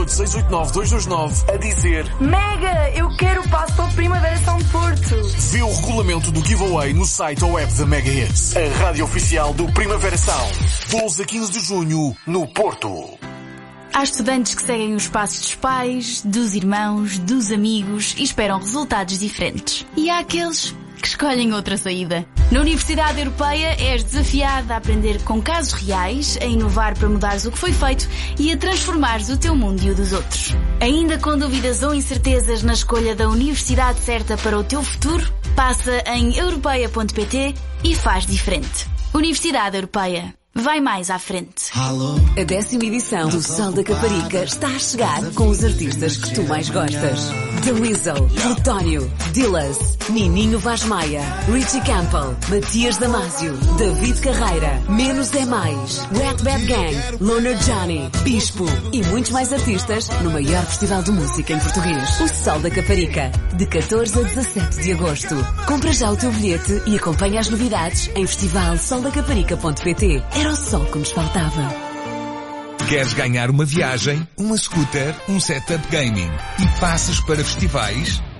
968-689-229 a dizer: Mega, eu quero o passe para o Primavera Sound Porto. Vê o regulamento do giveaway no site ou app da Mega Hits, a rádio oficial do Primavera Sound. 12 a 15 de junho, no Porto. Há estudantes que seguem os passos dos pais, dos irmãos, dos amigos e esperam resultados diferentes. E há aqueles que escolhem outra saída. Na Universidade Europeia és desafiada a aprender com casos reais, a inovar para mudares o que foi feito e a transformares o teu mundo e o dos outros. Ainda com dúvidas ou incertezas na escolha da universidade certa para o teu futuro? Passa em europeia.pt e faz diferente. Universidade Europeia. Vai mais à frente. A 10ª edição do Sol da Caparica está a chegar com os artistas que tu mais gostas. The Weasel, Plutónio, Dillas, Nininho Vaz Maia, Richie Campbell, Matias Damasio, David Carreira, Menos é Mais, Wet Bad Gang, Loner Johnny, Bispo e muitos mais artistas no maior festival de música em português. O Sol da Caparica, de 14 a 17 de agosto. Compra já o teu bilhete e acompanha as novidades em festivalsoldacaparica.pt. Era o sol que nos faltava. Queres ganhar uma viagem, uma scooter, um setup gaming e passes para festivais?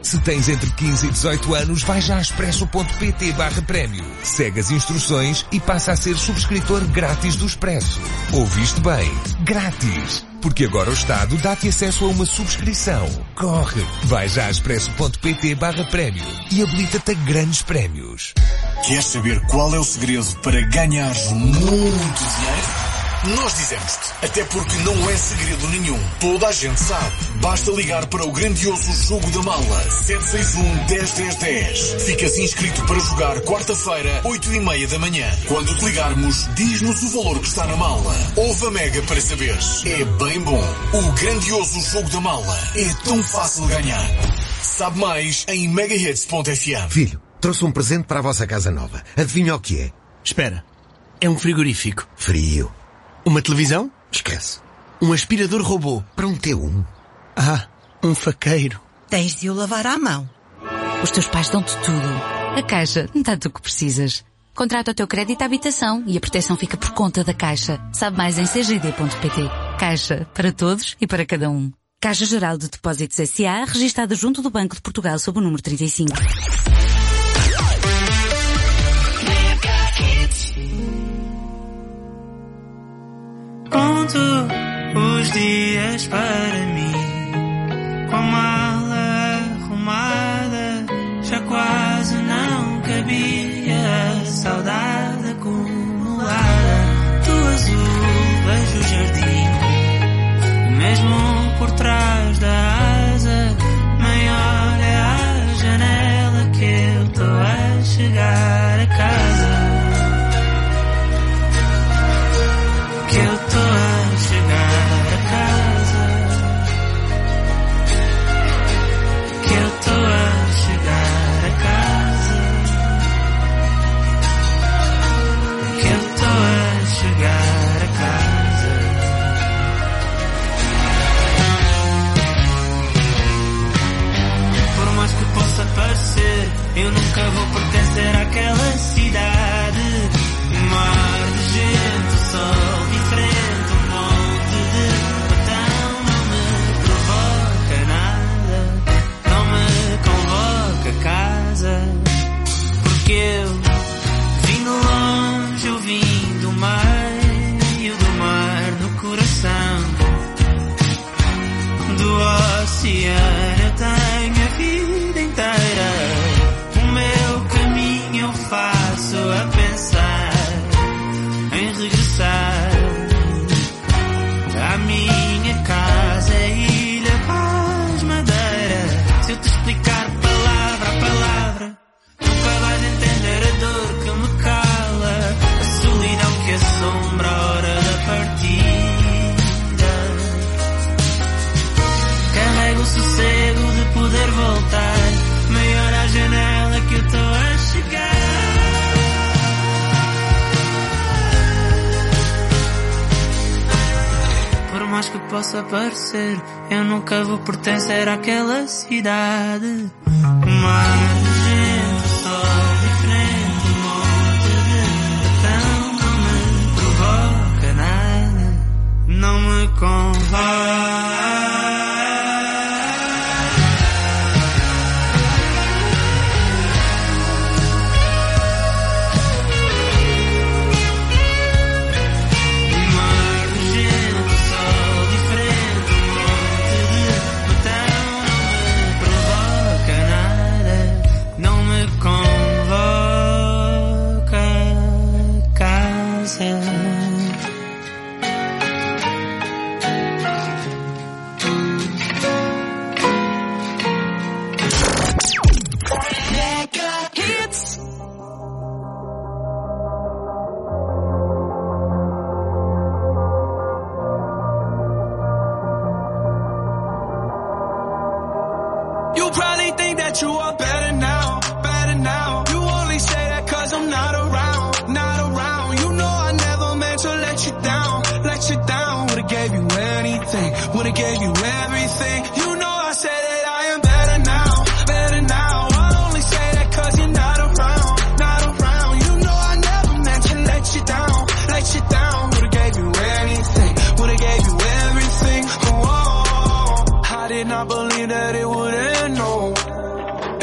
Se tens entre 15 e 18 anos, vai já a expresso.pt/prémio. Segue as instruções e passa a ser subscritor grátis do Expresso. Ouviste bem? Grátis! Porque agora o Estado dá-te acesso a uma subscrição. Corre! Vai já a expresso.pt/prémio e habilita-te a grandes prémios. Queres saber qual é o segredo para ganhares muito dinheiro? Nós dizemos-te, até porque não é segredo nenhum. Toda a gente sabe. Basta ligar para o grandioso Jogo da Mala 761-10-10-10. Ficas inscrito para jogar quarta-feira, 8h30 da manhã. Quando te ligarmos, diz-nos o valor que está na mala. Ouve a Mega para saberes. É bem bom. O grandioso Jogo da Mala é tão fácil de ganhar. Sabe mais em megahits.fm. Filho, trouxe um presente para a vossa casa nova. Adivinha o que é? Espera. É um frigorífico. Frio. Uma televisão? Esquece. Um aspirador robô. Para um T1. Ah, um faqueiro. Tens de o lavar à mão. Os teus pais dão-te tudo. A Caixa dá-te o que precisas. Contrata o teu crédito à habitação e a proteção fica por conta da Caixa. Sabe mais em cgd.pt. Caixa, para todos e para cada um. Caixa Geral de Depósitos S.A., registada junto do Banco de Portugal sob o número 35. Conto os dias para mim, com a mala arrumada, já quase não cabia a saudade acumulada. Do azul vejo o jardim, mesmo por trás da asa, maior é a janela que eu tô a chegar a casa. Que eu tô a chegar a casa. Que eu tô a chegar a casa. Que eu tô a chegar a casa. Por mais que possa parecer, eu nunca vou pertencer àquela cidade. Mar de gente, sol diferente, um monte de botão. Não me provoca nada, não me convoca a casa. Porque eu vim de longe, eu vim do meio do mar no coração do oceano. Eu tenho a vida inteira, o meu caminho eu faço a pensar em regressar à minha casa, Ilha Paz Madeira. Se eu te explicar palavra a palavra, nunca vais entender a dor que me cala, a solidão que assombra a hora da partida. Carrego o sossego de poder voltar, maior à janela que eu tô a chegar. Por mais que possa parecer, eu nunca vou pertencer àquela cidade. Mar de gente, sol diferente, um monte de botão. Não me provoca nada, não me convoca. You probably think that you are better now, better now. You only say that cause I'm not around, not around. You know I never meant to let you down, let you down. Would've gave you anything, would've gave you everything. You know I said that I am better now, better now. I only say that cause you're not around, not around. You know I never meant to let you down, let you down. Would've gave you anything, would've gave you everything. Oh, I did not believe that it would end, no.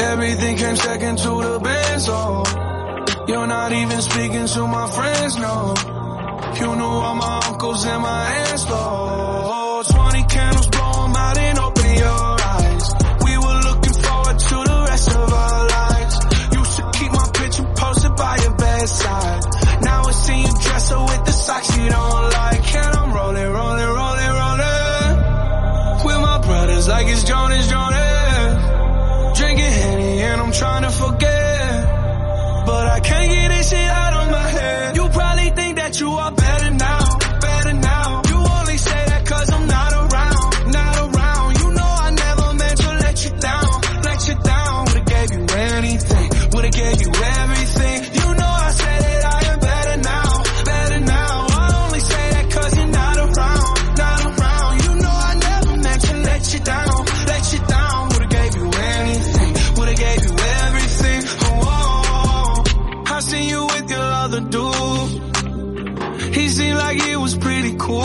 Everything came second to the best, oh. You're not even speaking to my friends, no. You knew all my uncles and my aunts, oh. 20 candles, blow them out and open your eyes. We were looking forward to the rest of our lives. Used to keep my picture posted by your bedside. Now I see you dress her with the socks you don't like. And I'm rolling, rolling, rolling, rolling with my brothers like it's Jonas, Jonas. Drinking Henny and I'm trying to forget, but I can't get this shit out of my head. You probably think that you are better now, better now. You only say that cause I'm not around, not around. You know I never meant to let you down, let you down. Would've gave you anything, would've gave you everything. You know I said that I am better now, better now. I only say that cause you're not around, not around. You know I never meant to let you down, let you down. Would've gave you anything, would've gave you everything. Oh, I seen you with your other dude. He seemed like he was pretty cool.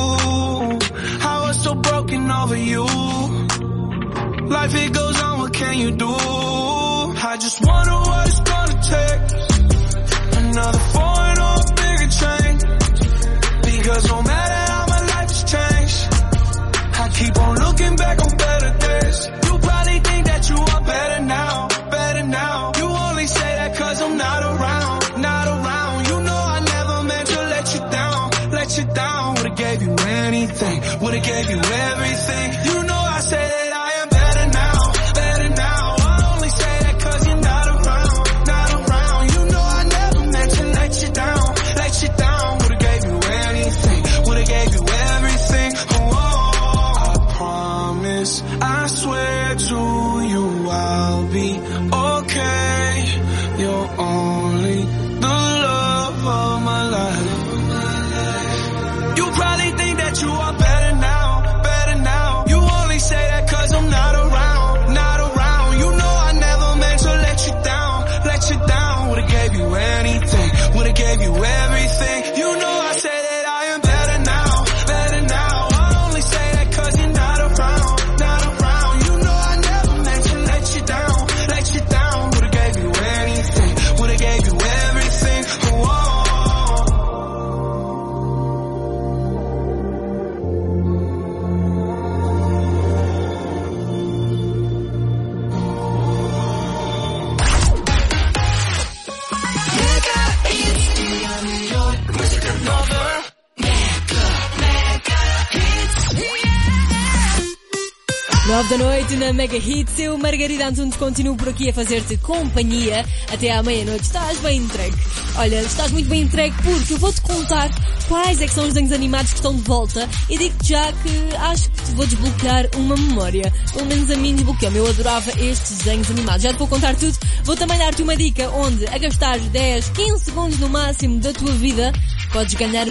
I was so broken over you. Life it goes on, what can you do? I just wonder what it's gonna take. Another foreign or a bigger change. Because no matter how my life has changed, I keep on looking back on better days. You probably think that you are better now, better now. You only say that cause I'm not around, not around. You know I never meant to let you down, let you down. Would've gave you anything, would've gave you everything. You know I say that I am better now, better now. I only say that cause you're not around, not around. You know I never meant to let you down, let you down. Would've gave you anything, would've gave you everything. Oh, I promise, I swear to you I'll be okay. You're only the love of my life. You probably think that you are better now, better now. You only say that cause I'm not around, not around. You know I never meant to let you down, let you down. Would've gave you anything, would've gave you everything. You know I say that I am better now, better now. I only say that cause you're not around, not around. You know I never meant to let you down, let you down. Would've gave you anything, would've gave you everything. Whoa. Nove da noite na Mega Hits, eu, Margarida Antunes, continuo por aqui a fazer-te companhia até à meia-noite. Estás bem entregue. Olha, estás muito bem entregue porque eu vou-te contar quais é que são os desenhos animados que estão de volta e digo-te já que acho que te vou desbloquear uma memória. Pelo menos a mim desbloqueou-me. Eu adorava estes desenhos animados. Já te vou contar tudo. Vou também dar-te uma dica onde, a gastar 10, 15 segundos no máximo da tua vida, podes ganhar